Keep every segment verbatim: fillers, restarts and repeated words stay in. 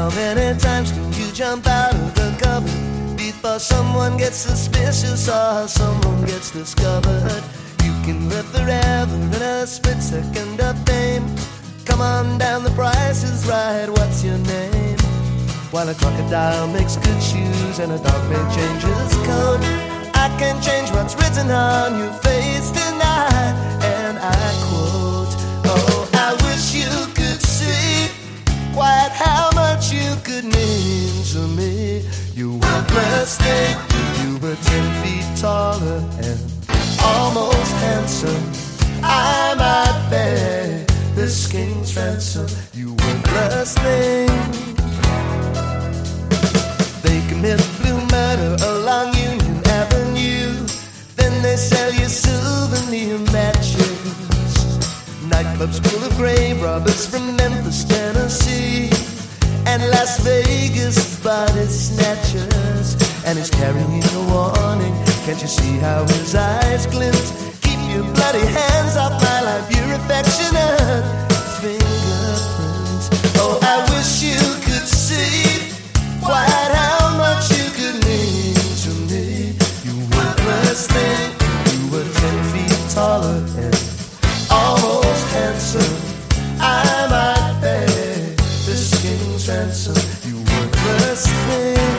How many times can you jump out of the cover before someone gets suspicious or someone gets discovered? You can live forever in a split second of fame. Come on down, the price is right, what's your name? While a crocodile makes good shoes and a dog may change his coat, I can change what's written on your face tonight. And I quote, oh, I wish you could see quite how much you could mean to me. You were blessed, you were ten feet taller and almost handsome. I might pay this king's ransom. You were blessed thing. They commit blue murder along Union Avenue. Then they sell you souvenir matches. Nightclubs full of grave robbers from Memphis, Tennessee, and Las Vegas body snatchers. And he's carrying a warning. Can't you see how his eyes glint? Keep your bloody hands off my life, your affectionate fingerprints. Oh, I wish you could see quite how much you could mean to me. You were blessed then, you were ten feet taller and almost handsome. I might pay this king's ransom. You were blessed then.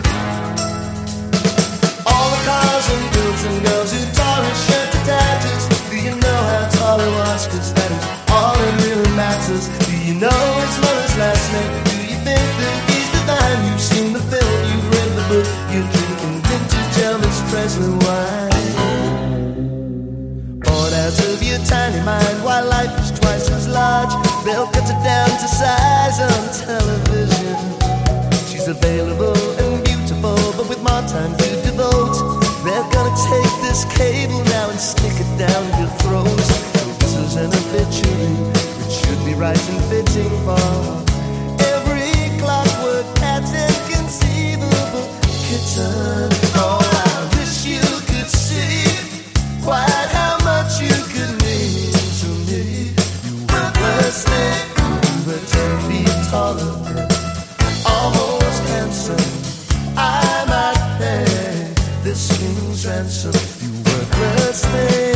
All the cars and girls and girls who tore his shirt to tatters. Do you know how tall he was? Cause that is all that really matters. Do you know his mother's last name? Do you think that he's divine? You've seen the film, you've read the book, you're drinking vintage Elvis Presley wine. Born out of your tiny mind, while life is twice as large, they'll cut it down to size on television. She's available and beautiful, but with more time to devote, they're gonna take this cable now and stick it down your throat. So this is an obituary, it should be right and fitting for every clockwork pattern conceivable kitten. Oh, I wish you could see quite how much you could mean to me. You were blessed then, you were ten feet taller and almost handsome. I might pay this king's ransom. You were blessed then.